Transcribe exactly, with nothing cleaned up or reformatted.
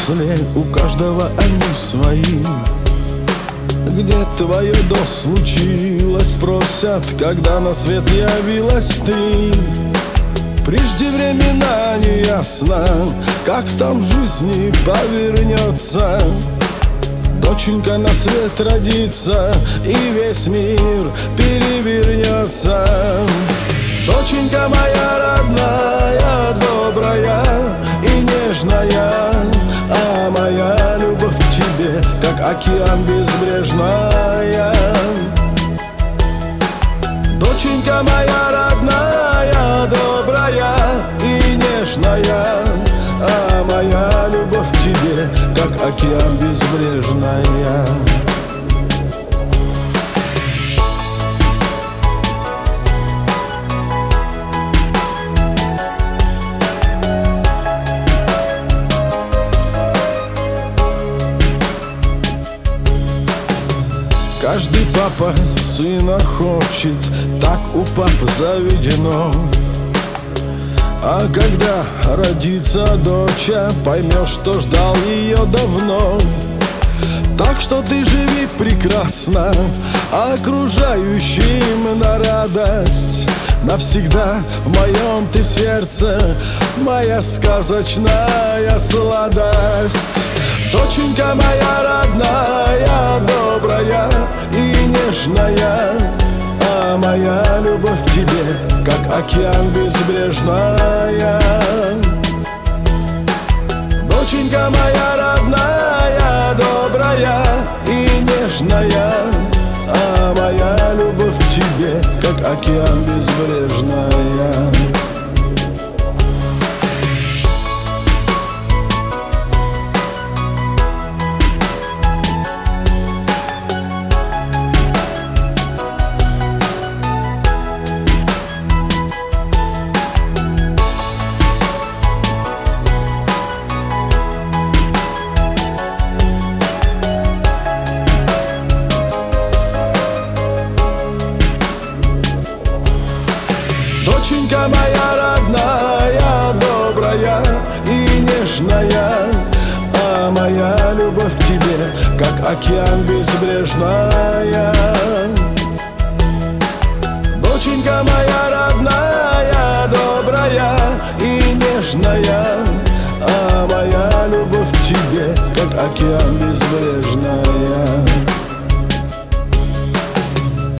после, у каждого они свои. Где твое «до» случилось, спросят, когда на свет явилась ты. Преждевременно неясно, как там в жизни повернется. Доченька на свет родится, и весь мир перевернется. Доченька моя родная, добрая и нежная, а моя любовь к тебе, как океан безбрежная. Доченька моя родная, добрая и нежная, а моя любовь к тебе, как океан безбрежная. Каждый папа сына хочет, так у пап заведено. А когда родится доча, поймешь, что ждал ее давно. Так что ты живи прекрасно, окружающим на радость. Навсегда в моем ты сердце, моя сказочная сладость. Доченька моя родная, добрая и нежная, а моя любовь к тебе, как океан безбрежная. Доченька моя родная, добрая и нежная, а моя любовь к тебе, как океан безбрежная. Доченька моя родная, добрая и нежная, а моя любовь к тебе, как океан безбрежная. Доченька моя родная, добрая и нежная, а моя любовь к тебе, как океан безбрежная.